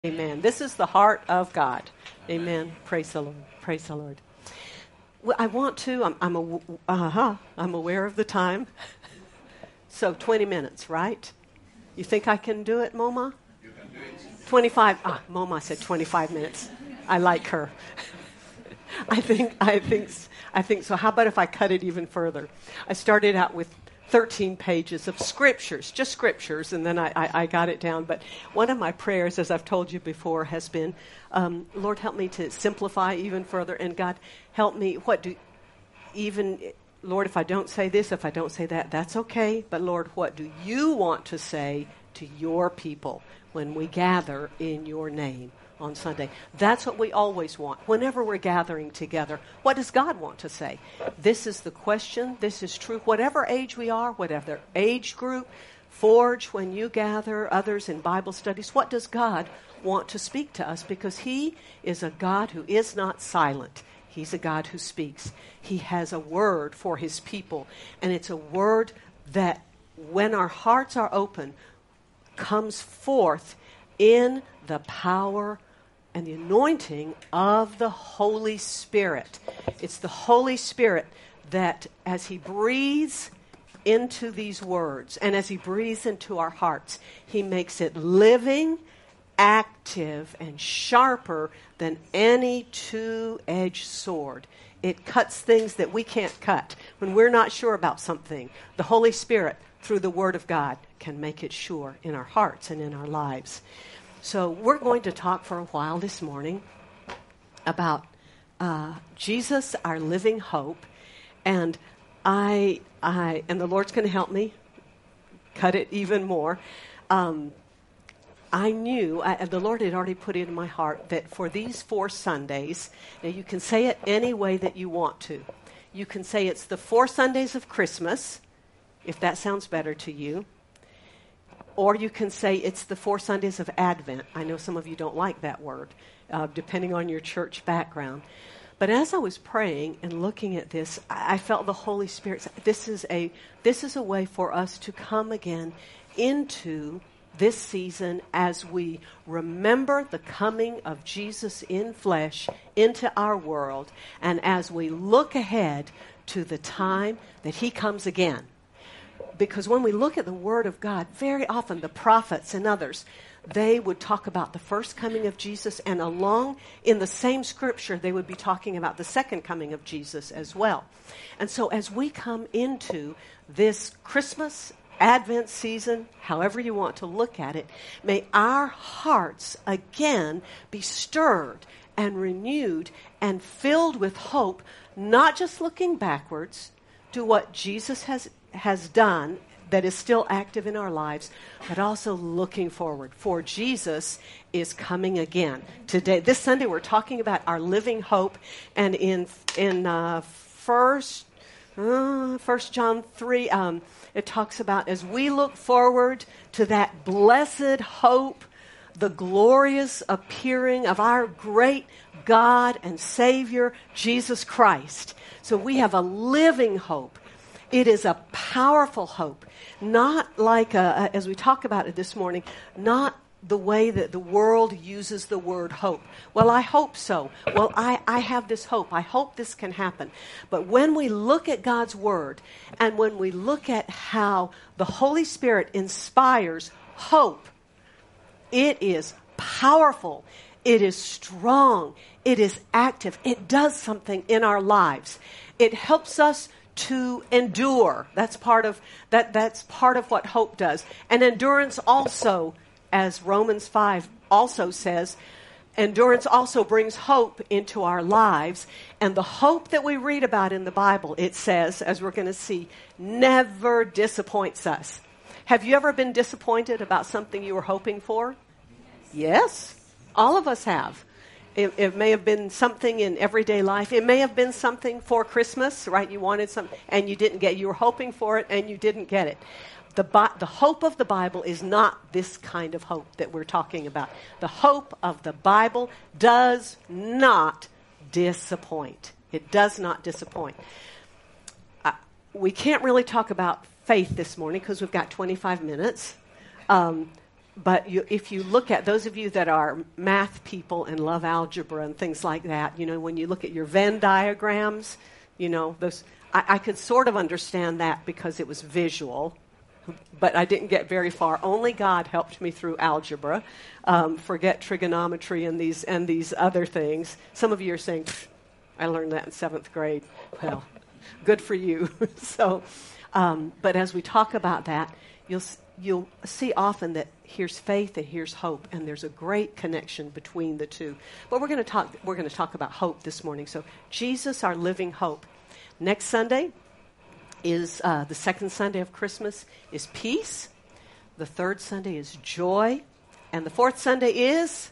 Amen. This is the heart of God. Amen. Praise the Lord. Praise the Lord. Well, I want to. I'm aware of the time. So 20 minutes, right? You think I can do it, Moma? You can do it. 25. Moma said 25 minutes. I like her. I think so. How about if I cut it even further? I started out with 13 pages of scriptures, just scriptures, and then I got it down. But one of my prayers, as I've told you before, has been, Lord, help me to simplify even further, and God, help me, Lord, if I don't say this, if I don't say that, that's okay, but Lord, what do you want to say to your people when we gather in your name on Sunday? That's what we always want. Whenever we're gathering together, what does God want to say? This is the question. This is true. Whatever age we are, whatever age group, Forge, when you gather, others in Bible studies, what does God want to speak to us? Because He is a God who is not silent. He's a God who speaks. He has a word for His people, and it's a word that, when our hearts are open, comes forth in the power and the anointing of the Holy Spirit. It's the Holy Spirit that, as He breathes into these words and as He breathes into our hearts, He makes it living, active, and sharper than any two-edged sword. It cuts things that we can't cut. When we're not sure about something, the Holy Spirit, through the Word of God, can make it sure in our hearts and in our lives. So we're going to talk for a while this morning about Jesus, our living hope, and and the Lord's going to help me cut it even more. I knew, the Lord had already put it in my heart that for these 4 Sundays, now you can say it any way that you want to. You can say it's the 4 Sundays of Christmas, if that sounds better to you. Or you can say it's the 4 Sundays of Advent. I know some of you don't like that word, depending on your church background. But as I was praying and looking at this, I felt the Holy Spirit say, this is a way for us to come again into this season as we remember the coming of Jesus in flesh into our world, and as we look ahead to the time that He comes again. Because when we look at the Word of God, very often the prophets and others, they would talk about the first coming of Jesus, and along in the same scripture, they would be talking about the second coming of Jesus as well. And so as we come into this Christmas, Advent season, however you want to look at it, may our hearts again be stirred and renewed and filled with hope, not just looking backwards to what Jesus has done that is still active in our lives, but also looking forward, for Jesus is coming again. Today, this Sunday, we're talking about our living hope, and in 1 John 3, it talks about as we look forward to that blessed hope, the glorious appearing of our great God and Savior, Jesus Christ. So we have a living hope. It is a powerful hope, not like, as we talk about it this morning, not the way that the world uses the word hope. Well, I hope so. Well, I have this hope. I hope this can happen. But when we look at God's Word, and when we look at how the Holy Spirit inspires hope, it is powerful. It is strong. It is active. It does something in our lives. It helps us to endure. That's part of what hope does. And endurance also, as Romans 5 also says, endurance also brings hope into our lives. And the hope that we read about in the Bible, it says, as we're going to see, never disappoints us. Have you ever been disappointed about something you were hoping for? Yes, all of us have. It may have been something in everyday life. It may have been something for Christmas, right? You wanted something and you didn't get it. You were hoping for it and you didn't get it. The hope of the Bible is not this kind of hope that we're talking about. The hope of the Bible does not disappoint. It does not disappoint. We can't really talk about faith this morning because we've got 25 minutes. But if you look at those of you that are math people and love algebra and things like that, when you look at your Venn diagrams, those I could sort of understand that because it was visual, but I didn't get very far. Only God helped me through algebra. Forget trigonometry and these other things. Some of you are saying, I learned that in 7th grade. Well, good for you. So, but as we talk about that, you'll see often that here's faith and here's hope, and there's a great connection between the two. But we're going to talk about hope this morning. So Jesus, our living hope. Next Sunday is the second Sunday of Christmas is peace. The third Sunday is joy, and the fourth Sunday is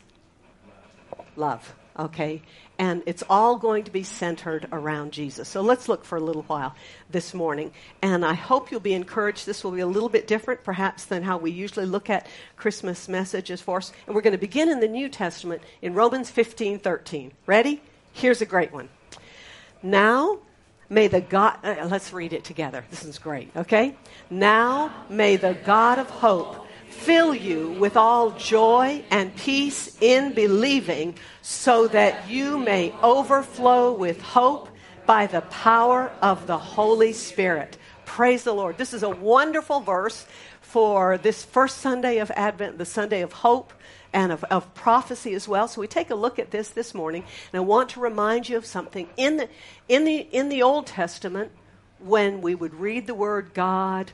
love. Okay, and it's all going to be centered around Jesus. So let's look for a little while this morning. And I hope you'll be encouraged. This will be a little bit different, perhaps, than how we usually look at Christmas messages for us. And we're going to begin in the New Testament in Romans 15:13. Ready? Here's a great one. Now, may the God... let's read it together. This is great, okay? Now, may the God of hope fill you with all joy and peace in believing, so that you may overflow with hope by the power of the Holy Spirit. Praise the Lord. This is a wonderful verse for this first Sunday of Advent, the Sunday of hope and of prophecy as well. So we take a look at this morning, and I want to remind you of something. In the Old Testament, when we would read the word God,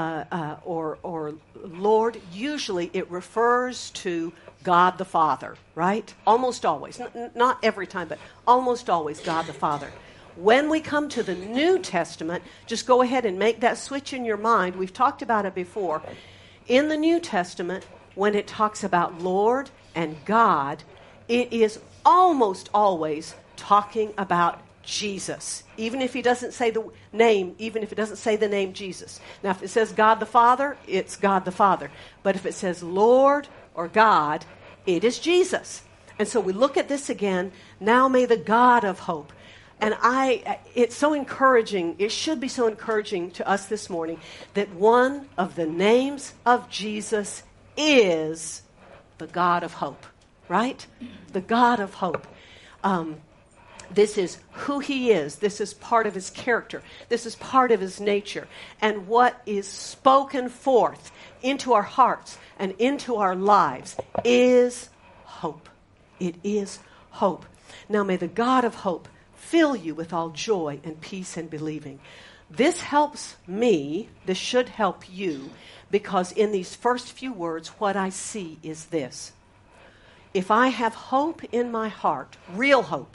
or Lord, usually it refers to God the Father, right? Almost always. Not every time, but almost always God the Father. When we come to the New Testament, just go ahead and make that switch in your mind. We've talked about it before. In the New Testament, when it talks about Lord and God, it is almost always talking about Jesus, even if he doesn't say the name, even if it doesn't say the name Jesus. Now, if it says God the Father, it's God the Father. But if it says Lord or God, it is Jesus. And so we look at this again. Now may the God of hope. And it's so encouraging, it should be so encouraging to us this morning that one of the names of Jesus is the God of hope, right? The God of hope. This is who he is. This is part of his character. This is part of his nature. And what is spoken forth into our hearts and into our lives is hope. It is hope. Now may the God of hope fill you with all joy and peace in believing. This helps me, this should help you, because in these first few words, what I see is this. If I have hope in my heart, real hope,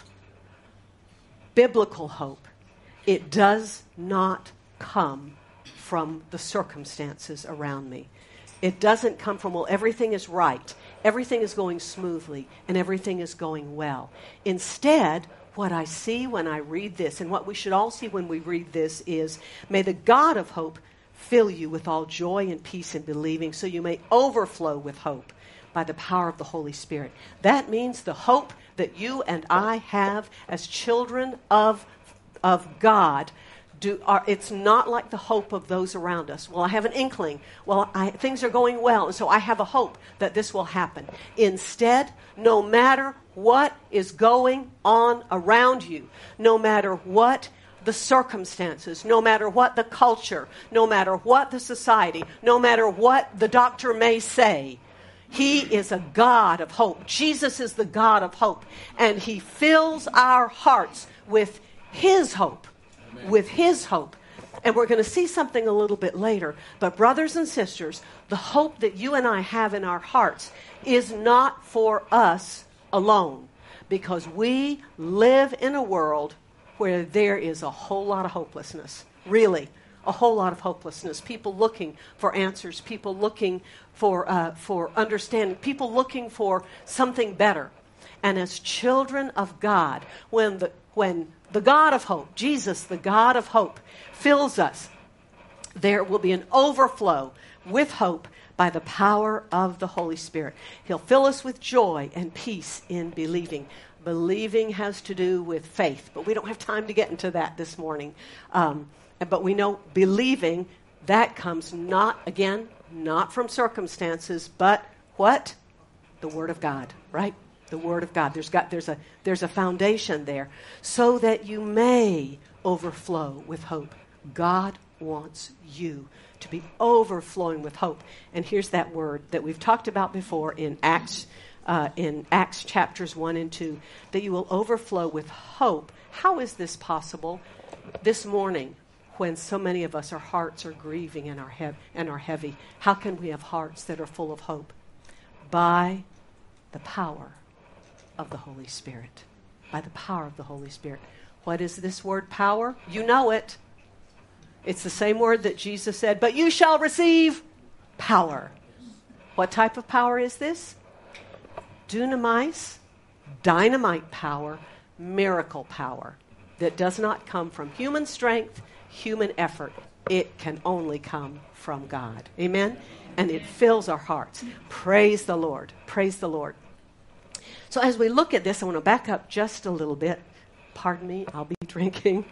biblical hope, it does not come from the circumstances around me. It doesn't come from, well, everything is right, everything is going smoothly, and everything is going well. Instead, what I see when I read this, and what we should all see when we read this is, may the God of hope fill you with all joy and peace in believing, so you may overflow with hope by the power of the Holy Spirit. That means the hope that you and I have as children of God. It's not like the hope of those around us. Well, I have an inkling. Well, things are going well, and so I have a hope that this will happen. Instead, no matter what is going on around you, no matter what the circumstances, no matter what the culture, no matter what the society, no matter what the doctor may say, he is a God of hope. Jesus is the God of hope, and he fills our hearts with his hope. Amen. With his hope. And we're going to see something a little bit later. But brothers and sisters, the hope that you and I have in our hearts is not for us alone, because we live in a world where there is a whole lot of hopelessness. Really, a whole lot of hopelessness. People looking for answers. People looking for understanding. People looking for something better. And as children of God, when the God of hope, Jesus, the God of hope, fills us, there will be an overflow with hope by the power of the Holy Spirit. He'll fill us with joy and peace in believing. Believing has to do with faith, but we don't have time to get into that this morning. But we know believing, that comes not from circumstances, but What? The Word of God, right? The Word of God. There's a foundation there so that you may overflow with hope. God wants you to be overflowing with hope. And here's that word that we've talked about before in Acts chapters 1 and 2, that you will overflow with hope. How is this possible? This morning, when so many of us, our hearts are grieving and are heavy, how can we have hearts that are full of hope? By the power of the Holy Spirit. By the power of the Holy Spirit. What is this word power? You know it. It's the same word that Jesus said, but you shall receive power. What type of power is this? Dunamis, dynamite power, miracle power that does not come from human strength, human effort. It can only come from God. Amen? And it fills our hearts. Praise the Lord. Praise the Lord. So as we look at this, I want to back up just a little bit. Pardon me, I'll be drinking.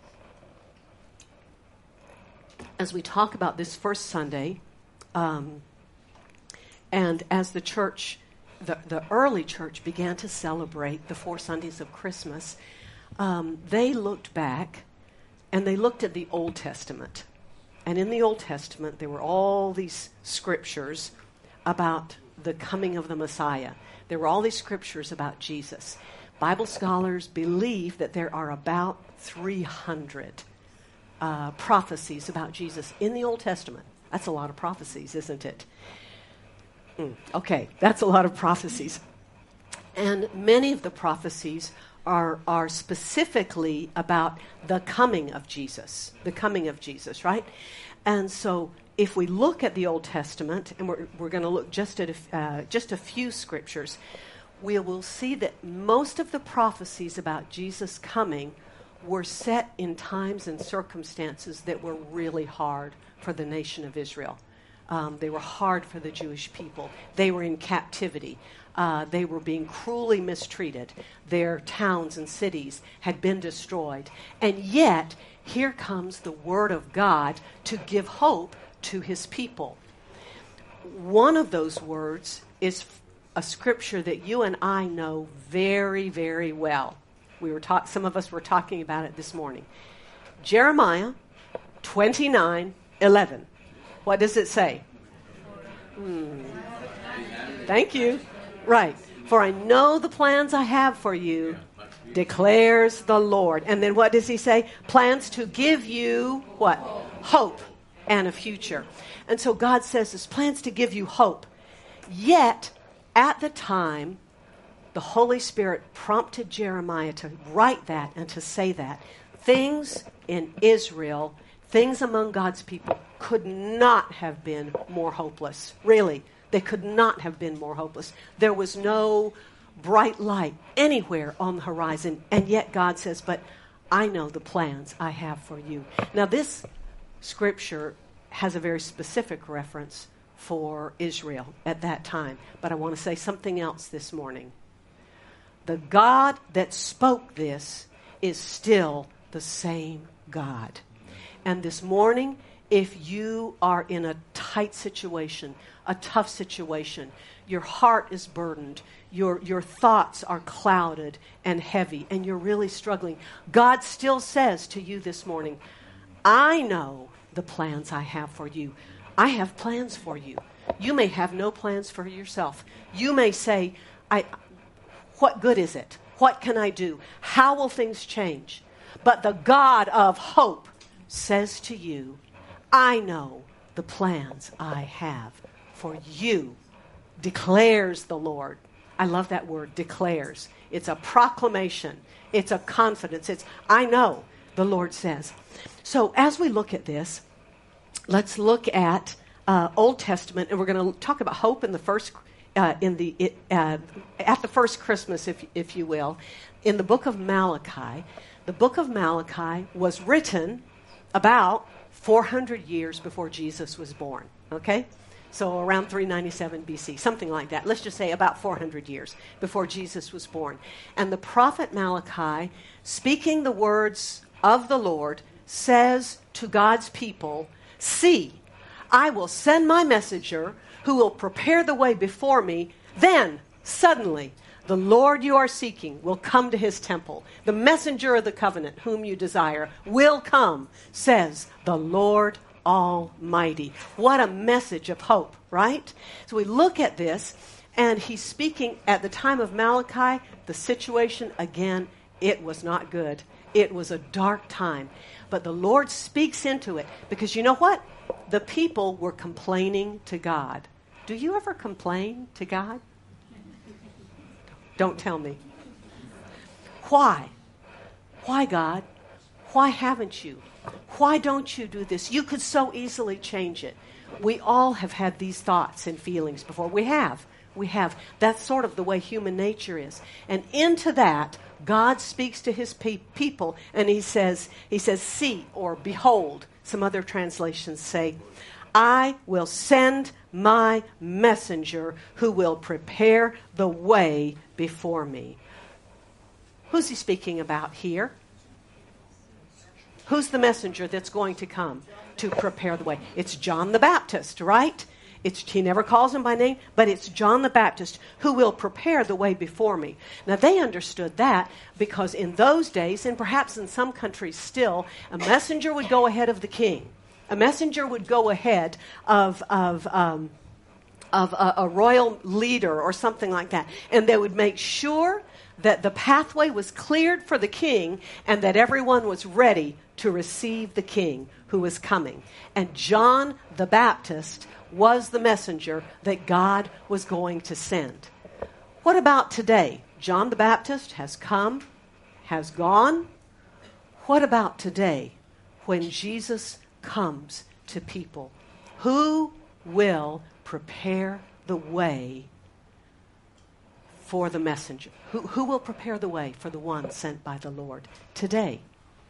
As we talk about this first Sunday, and as the church, the early church began to celebrate the 4 Sundays of Christmas, they looked back and they looked at the Old Testament. And in the Old Testament, there were all these scriptures about the coming of the Messiah. There were all these scriptures about Jesus. Bible scholars believe that there are about 300 prophecies about Jesus in the Old Testament. That's a lot of prophecies, isn't it? Okay, that's a lot of prophecies. And many of the prophecies are specifically about the coming of Jesus. The coming of Jesus, right? And so if we look at the Old Testament, and we're going to look just at a few scriptures, we will see that most of the prophecies about Jesus coming were set in times and circumstances that were really hard for the nation of Israel. They were hard for the Jewish people. They were in captivity. They were being cruelly mistreated. Their towns and cities had been destroyed. And yet, here comes the Word of God to give hope to His people. One of those words is a scripture that you and I know very, very well. Some of us were talking about it this morning. Jeremiah 29:11. What does it say? Thank you. Right. For I know the plans I have for you, declares the Lord. And then what does he say? Plans to give you what? Hope and a future. And so God says his plans to give you hope. Yet, at the time, the Holy Spirit prompted Jeremiah to write that and to say that. Things in Israel, things among God's people, could not have been more hopeless. Really, they could not have been more hopeless. There was no bright light anywhere on the horizon, and yet God says, but I know the plans I have for you. Now, this scripture has a very specific reference for Israel at that time, but I want to say something else this morning. The God that spoke this is still the same God. And this morning, if you are in a tight situation, a tough situation, your heart is burdened, your thoughts are clouded and heavy, and you're really struggling, God still says to you this morning, I know the plans I have for you. I have plans for you. You may have no plans for yourself. You may say, what good is it? What can I do? How will things change? But the God of hope says to you, I know the plans I have for you, declares the Lord. I love that word, declares. It's a proclamation. It's a confidence. It's, I know, the Lord says. So as we look at this, let's look at Old Testament, and we're going to talk about hope in the first at the first Christmas, if you will, in the book of Malachi. The book of Malachi was written about 400 years before Jesus was born, okay? So around 397 BC, something like that. Let's just say about 400 years before Jesus was born. And the prophet Malachi, speaking the words of the Lord, says to God's people, see, I will send my messenger who will prepare the way before me, then, suddenly, the Lord you are seeking will come to his temple. The messenger of the covenant whom you desire will come, says the Lord Almighty. What a message of hope, right? So we look at this, and he's speaking at the time of Malachi. The situation, again, it was not good. It was a dark time. But the Lord speaks into it, because you know what? The people were complaining to God. Do you ever complain to God? Don't tell me. Why? Why, God? Why haven't you? Why don't you do this? You could so easily change it. We all have had these thoughts and feelings before. We have. That's sort of the way human nature is. And into that, God speaks to his people, and he says, see, or behold. Some other translations say, I will send my messenger who will prepare the way before me. Who's he speaking about here? Who's the messenger that's going to come to prepare the way? It's John the Baptist, right? He never calls him by name, but it's John the Baptist who will prepare the way before me. Now, they understood that because in those days, and perhaps in some countries still, a messenger would go ahead of the king. A messenger would go ahead of a royal leader or something like that. And they would make sure that the pathway was cleared for the king and that everyone was ready to receive the king who was coming. And John the Baptist was the messenger that God was going to send. What about today? John the Baptist has come, has gone. What about today when Jesus comes to people? Who will prepare the way for the messenger? Who will prepare the way for the one sent by the Lord? Today,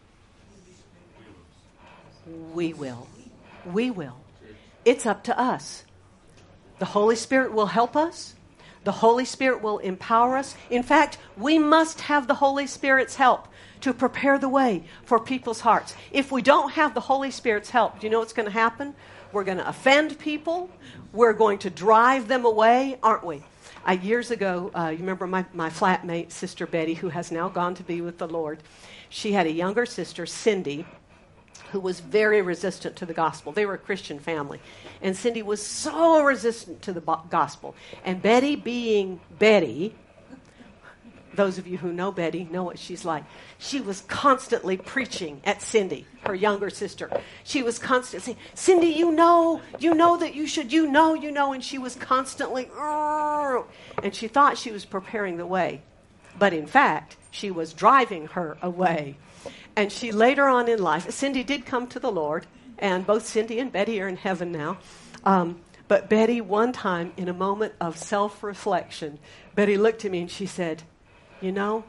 we will. We will. It's up to us. The Holy Spirit will help us. The Holy Spirit will empower us. In fact, we must have the Holy Spirit's help to prepare the way for people's hearts. If we don't have the Holy Spirit's help, do you know what's going to happen? We're going to offend people. We're going to drive them away, aren't we? Years ago, you remember my flatmate, Sister Betty, who has now gone to be with the Lord. She had a younger sister, Cindy, who was very resistant to the gospel. They were a Christian family. And Cindy was so resistant to the gospel. And Betty, being Betty, those of you who know Betty know what she's like. She was constantly preaching at Cindy, her younger sister. She was constantly saying, Cindy, you know that you should, you know. And she was constantly, and she thought she was preparing the way. But in fact, she was driving her away. And she later on in life, Cindy did come to the Lord, and both Cindy and Betty are in heaven now. But Betty, one time, in a moment of self-reflection, Betty looked at me and she said, you know,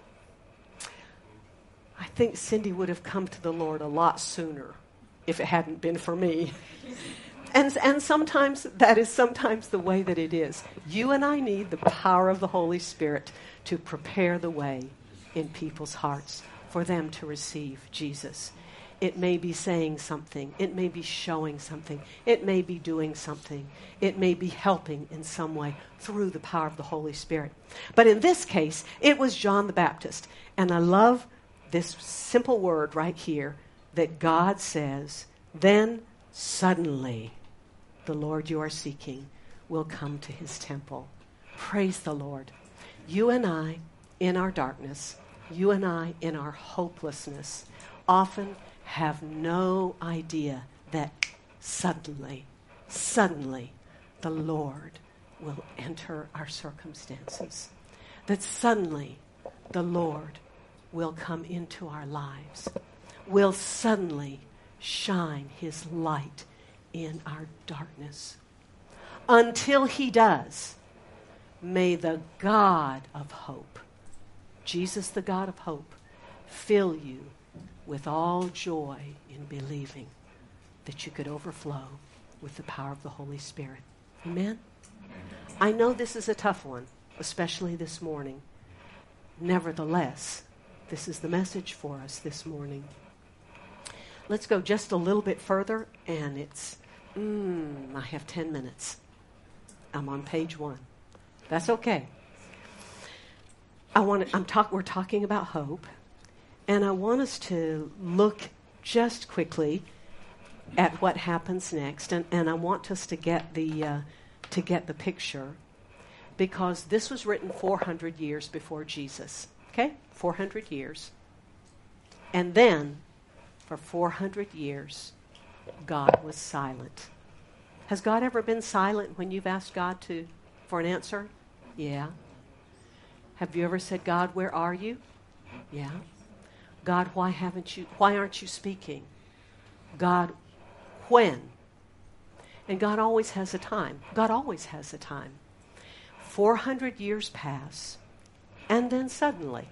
I think Cindy would have come to the Lord a lot sooner if it hadn't been for me. And sometimes that is sometimes the way that it is. You and I need the power of the Holy Spirit to prepare the way in people's hearts for them to receive Jesus. It may be saying something. It may be showing something. It may be doing something. It may be helping in some way through the power of the Holy Spirit. But in this case, it was John the Baptist. And I love this simple word right here that God says, then suddenly the Lord you are seeking will come to his temple. Praise the Lord. You and I, in our darkness, you and I, in our hopelessness, often have no idea that suddenly, the Lord will enter our circumstances. That suddenly, the Lord will come into our lives, will suddenly shine his light in our darkness. Until he does, may the God of hope, Jesus, the God of hope, fill you with all joy in believing that you could overflow with the power of the Holy Spirit. Amen? I know this is a tough one, especially this morning. Nevertheless, this is the message for us this morning. Let's go just a little bit further, and it's, I have 10 minutes. I'm on page 1. That's okay. We're talking about hope, and I want us to look just quickly at what happens next, and I want us to get the picture, because this was written 400 years before Jesus. Okay, 400 years, and then for 400 years, God was silent. Has God ever been silent when you've asked God for an answer? Yeah. Have you ever said, God, where are you? Yeah. God, why aren't you speaking? God, when? And God always has a time. God always has a time. 400 years pass, and then suddenly,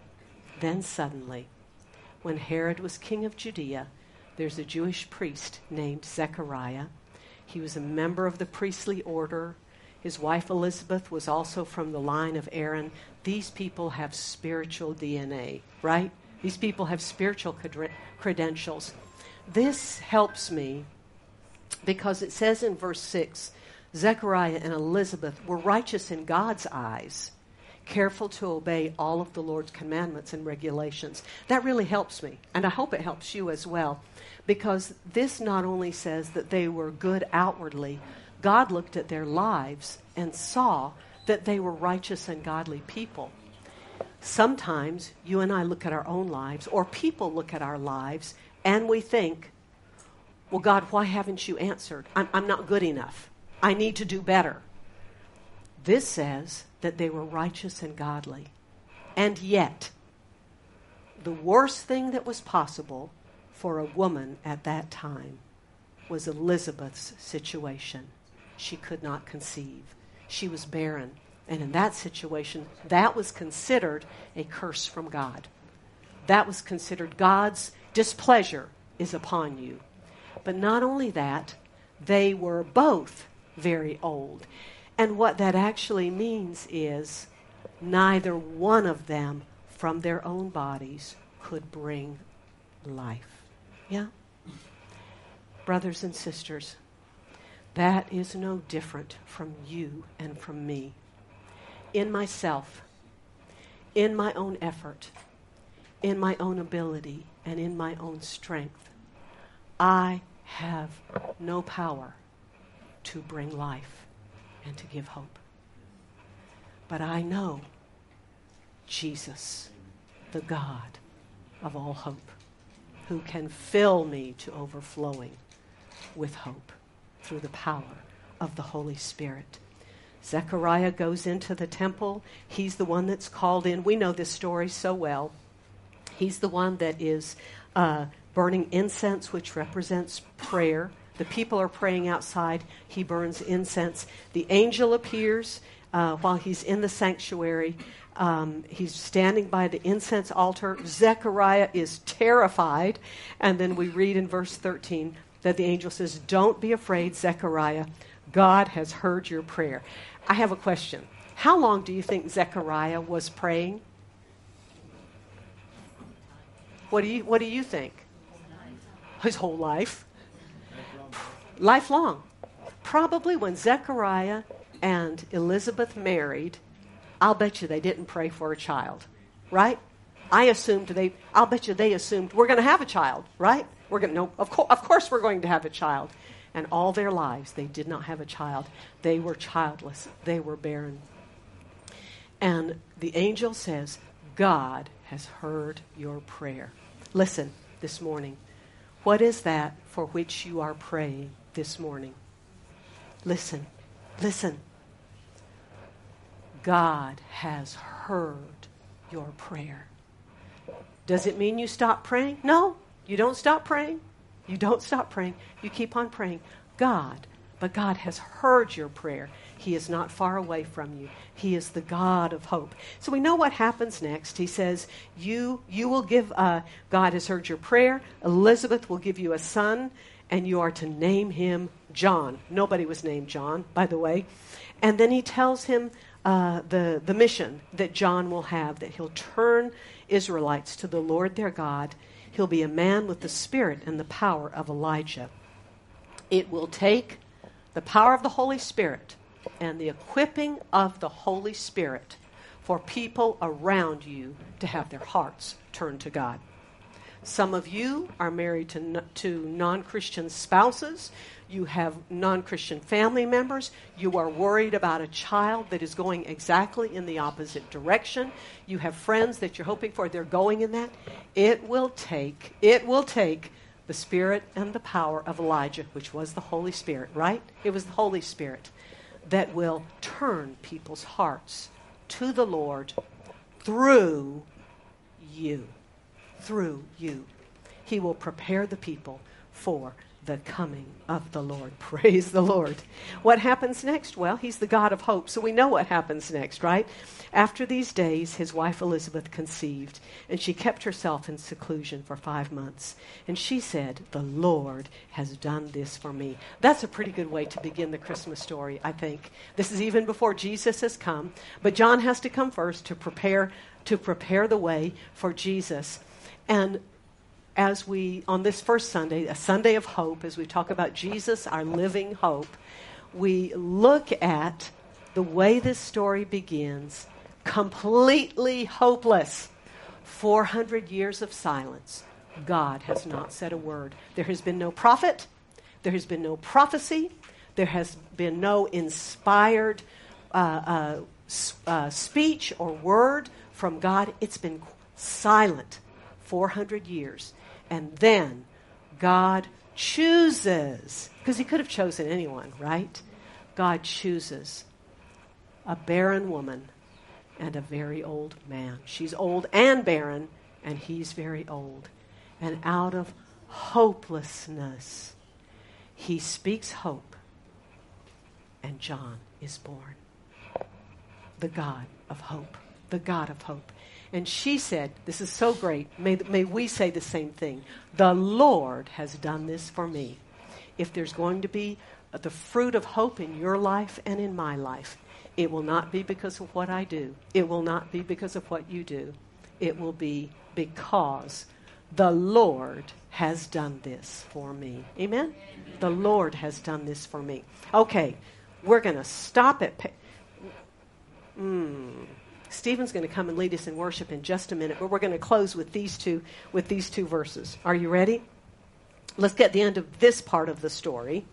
when Herod was king of Judea, there's a Jewish priest named Zechariah. He was a member of the priestly order. His wife Elizabeth was also from the line of Aaron. These people have spiritual DNA, right? These people have spiritual credentials. This helps me because it says in verse 6, Zechariah and Elizabeth were righteous in God's eyes, careful to obey all of the Lord's commandments and regulations. That really helps me, and I hope it helps you as well, because this not only says that they were good outwardly, God looked at their lives and saw that they were righteous and godly people. Sometimes you and I look at our own lives, or people look at our lives, and we think, well, God, why haven't you answered? I'm not good enough. I need to do better. This says that they were righteous and godly. And yet, the worst thing that was possible for a woman at that time was Elizabeth's situation. She could not conceive. She was barren. And in that situation, that was considered a curse from God. That was considered God's displeasure is upon you. But not only that, they were both very old. And what that actually means is neither one of them from their own bodies could bring life. Yeah? Brothers and sisters, that is no different from you and from me. In myself, in my own effort, in my own ability, and in my own strength, I have no power to bring life and to give hope. But I know Jesus, the God of all hope, who can fill me to overflowing with hope through the power of the Holy Spirit. Zechariah goes into the temple. He's the one that's called in. We know this story so well. He's the one that is burning incense, which represents prayer. The people are praying outside. He burns incense. The angel appears while he's in the sanctuary. He's standing by the incense altar. Zechariah is terrified. And then we read in verse 13 that the angel says, "Don't be afraid, Zechariah. God has heard your prayer." I have a question. How long do you think Zechariah was praying? What do you think? His whole life. Lifelong. Probably when Zechariah and Elizabeth married, I'll bet you they didn't pray for a child, right? I'll bet you they assumed we're going to have a child, right? Of course we're going to have a child. And all their lives, they did not have a child. They were childless. They were barren. And the angel says, God has heard your prayer. Listen this morning. What is that for which you are praying this morning? Listen. Listen. God has heard your prayer. Does it mean you stop praying? No, you don't stop praying. You don't stop praying. You keep on praying. But God has heard your prayer. He is not far away from you. He is the God of hope. So we know what happens next. He says, you will give, God has heard your prayer. Elizabeth will give you a son, and you are to name him John. Nobody was named John, by the way. And then he tells him the mission that John will have, that he'll turn Israelites to the Lord their God. He'll be a man with the spirit and the power of Elijah. It will take the power of the Holy Spirit and the equipping of the Holy Spirit for people around you to have their hearts turned to God. Some of you are married to non-Christian spouses. You have non-Christian family members. You are worried about a child that is going exactly in the opposite direction. You have friends that you're hoping for. They're going in that. It will take the spirit and the power of Elijah, which was the Holy Spirit, right? It was the Holy Spirit that will turn people's hearts to the Lord through you. Through you. He will prepare the people for the coming of the Lord. Praise the Lord. What happens next? Well, he's the God of hope, so we know what happens next, right? After these days, his wife Elizabeth conceived, and she kept herself in seclusion for 5 months. And she said, "The Lord has done this for me." That's a pretty good way to begin the Christmas story, I think. This is even before Jesus has come, but John has to come first to prepare the way for Jesus. And as we, on this first Sunday, a Sunday of hope, as we talk about Jesus, our living hope, we look at the way this story begins, completely hopeless. 400 years of silence. God has not said a word. There has been no prophet. There has been no prophecy. There has been no inspired speech or word from God. It's been silent 400 years. And then God chooses, because he could have chosen anyone, right? God chooses a barren woman and a very old man. She's old and barren, and he's very old. And out of hopelessness, he speaks hope, and John is born. The God of hope. The God of hope. And she said, this is so great, may we say the same thing. The Lord has done this for me. If there's going to be the fruit of hope in your life and in my life, it will not be because of what I do. It will not be because of what you do. It will be because the Lord has done this for me. Amen? The Lord has done this for me. Okay, we're going to stop at... Stephen's going to come and lead us in worship in just a minute, but we're going to close with these two verses. Are you ready? Let's get the end of this part of the story.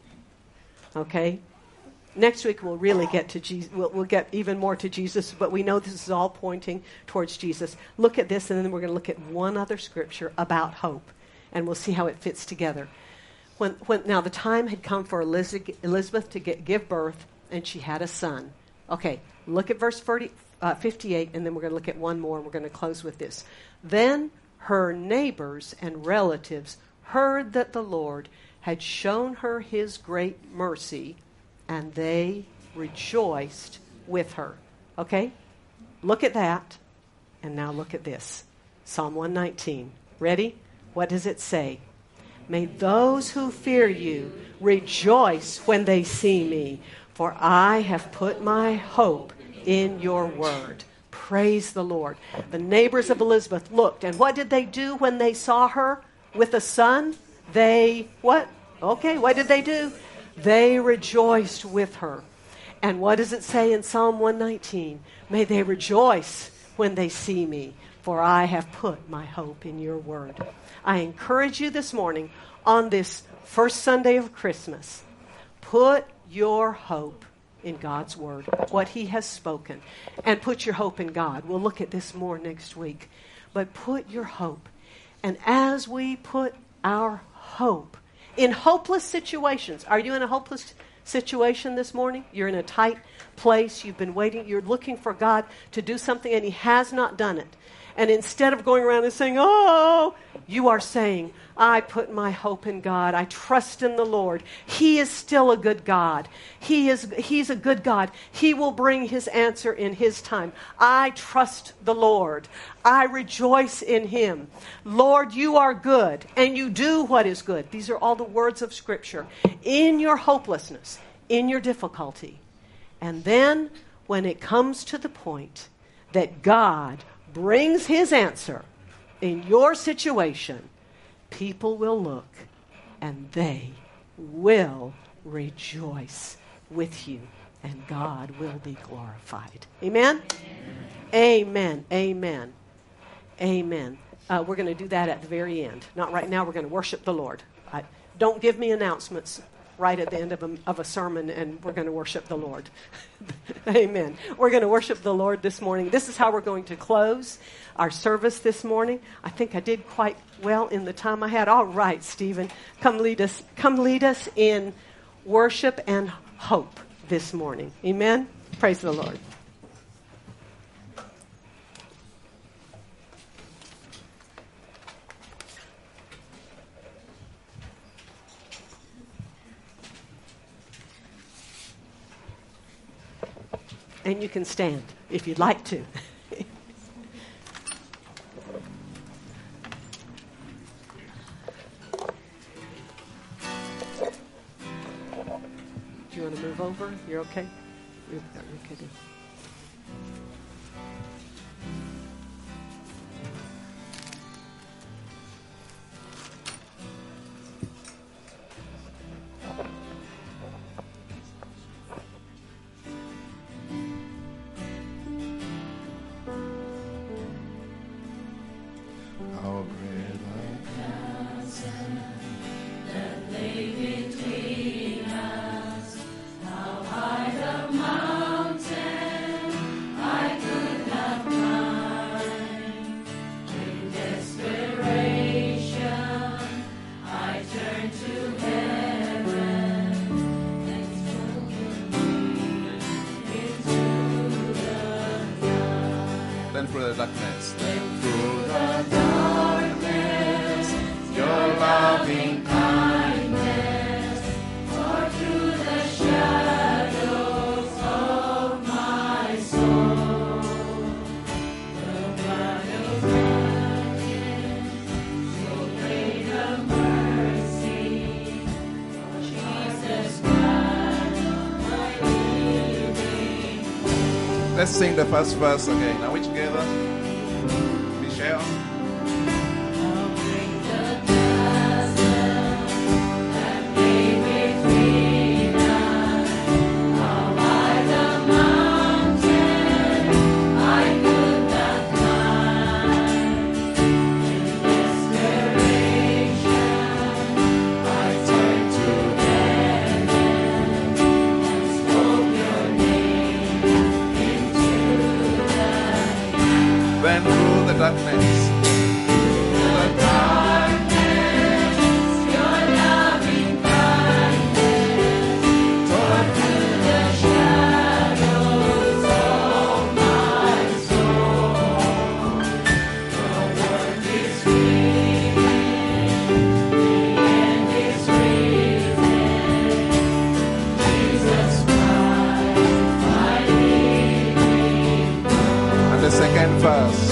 Okay? Next week we'll really get to Jesus. We'll get even more to Jesus, but we know this is all pointing towards Jesus. Look at this, and then we're going to look at one other scripture about hope, and we'll see how it fits together. Now the time had come for Elizabeth to give birth, and she had a son. Okay, look at verse 58, and then we're going to look at one more, and we're going to close with this. Then her neighbors and relatives heard that the Lord had shown her his great mercy, and they rejoiced with her. Okay? Look at that, and now look at this. Psalm 119. Ready? What does it say? May those who fear you rejoice when they see me, for I have put my hope in your word. Praise the Lord. The neighbors of Elizabeth looked, and what did they do when they saw her with a son? What did they do? They rejoiced with her. And what does it say in Psalm 119? May they rejoice when they see me, for I have put my hope in your word. I encourage you this morning on this first Sunday of Christmas, put your hope in God's word, what he has spoken, and put your hope in God. We'll look at this more next week. But put your hope. And as we put our hope in hopeless situations, are you in a hopeless situation this morning? You're in a tight place. You've been waiting. You're looking for God to do something, and he has not done it. And instead of going around and saying, oh, you are saying, I put my hope in God. I trust in the Lord. He is still a good God. He's a good God. He will bring his answer in his time. I trust the Lord. I rejoice in him. Lord, you are good, and you do what is good. These are all the words of Scripture. In your hopelessness, in your difficulty. And then when it comes to the point that God brings his answer in your situation, people will look and they will rejoice with you. and God will be glorified. Amen? Amen. Amen. Amen. We're going to do that at the very end. Not right now. We're going to worship the Lord. Don't give me announcements right at the end of a sermon, and we're going to worship the Lord. Amen. We're going to worship the Lord this morning. This is how we're going to close our service this morning. I think I did quite well in the time I had. All right, Stephen, come lead us in worship and hope this morning. Amen. Praise the Lord. And you can stand if you'd like to. Do you want to move over? You're okay? You're okay. Let's sing the first verse again. Are we together? Michelle? Darkness. And the second verse.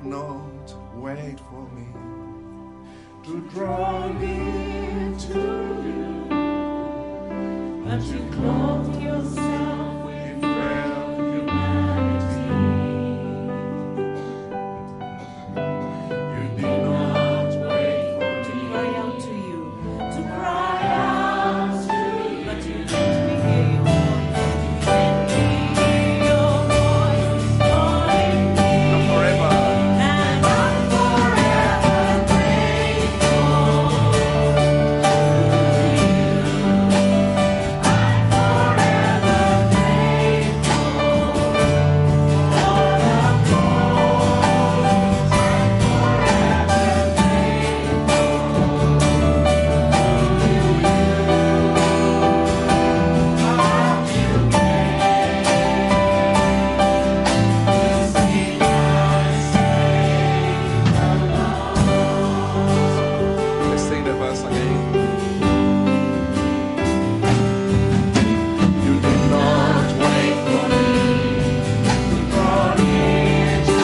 not wait for me to Draw me to you, but you clothed yourself with frail humanity. You did not wait for me to cry out to you, but you let me hear your voice. Calling me, forever. and I'm forever grateful. Let's sing the verse again. You did not wait for me to draw near to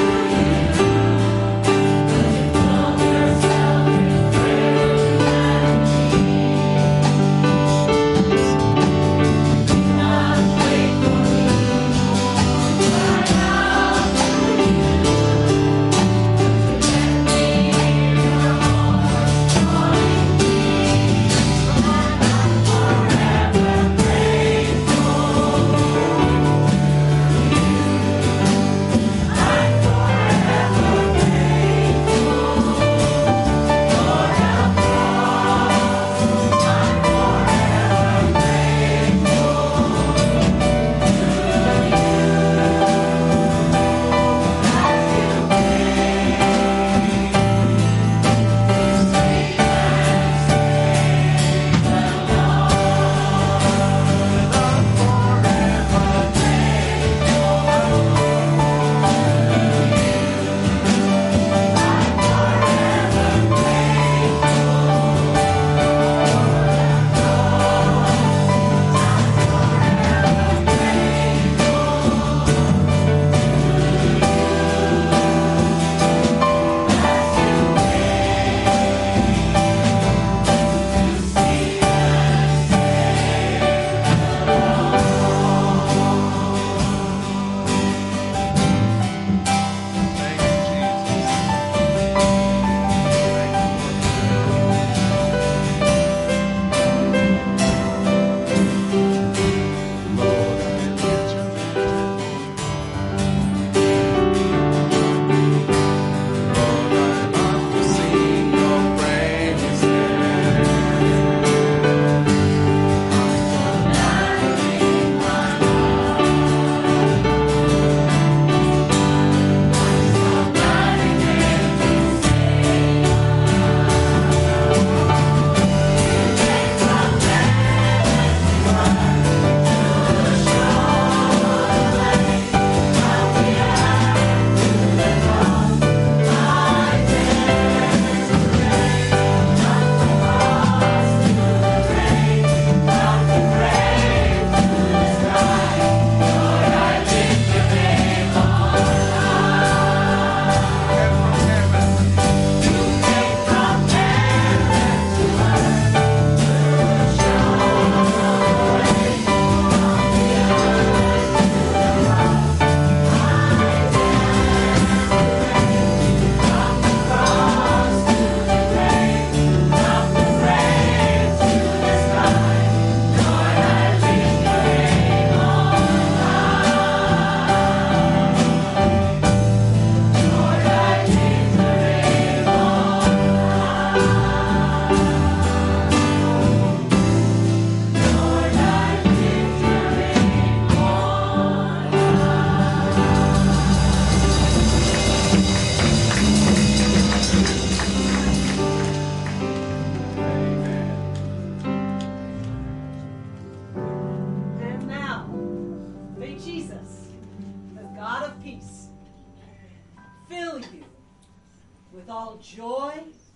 with all joy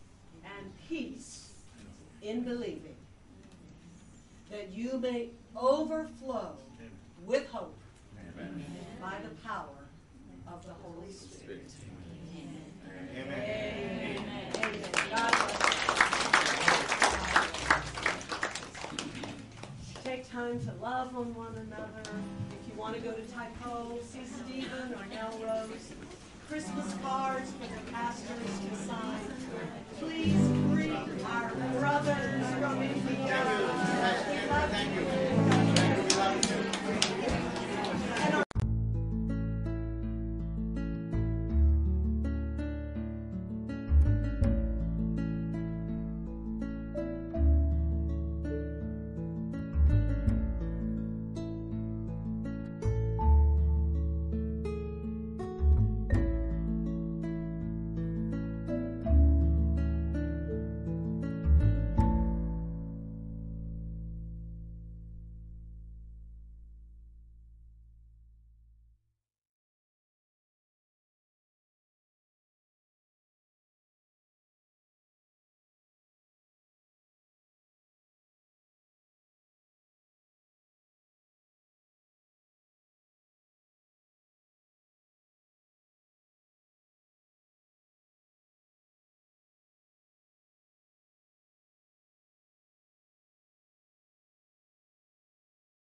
and peace in believing, that you may overflow with hope by the power of the Holy Spirit. on one another. If you want to go to Typo, see Stephen or Nell Rose. Christmas cards for the pastors to sign. Please greet our brothers from India.